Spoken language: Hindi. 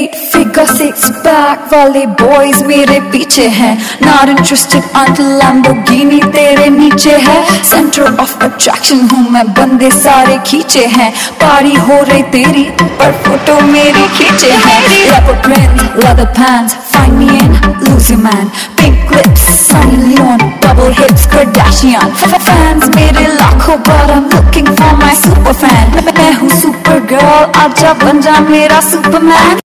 8 figure 6 pack वाले boys मेरे पीछे हैं. Not interested until Lamborghini तेरे नीचे है. Center of attraction हूँ मैं, बंदे सारे खींचे हैं. पार्टी हो रही तेरी पर फोटो मेरी खींचे हैं. Leopard print, leather pants, find me in, lose your man. Pink lips, Sunny Leon, double hips, Kardashian. Fans मेरे लाखों but I'm looking for my super fan. मैं हूँ super girl, आजा बन जा मेरा superman.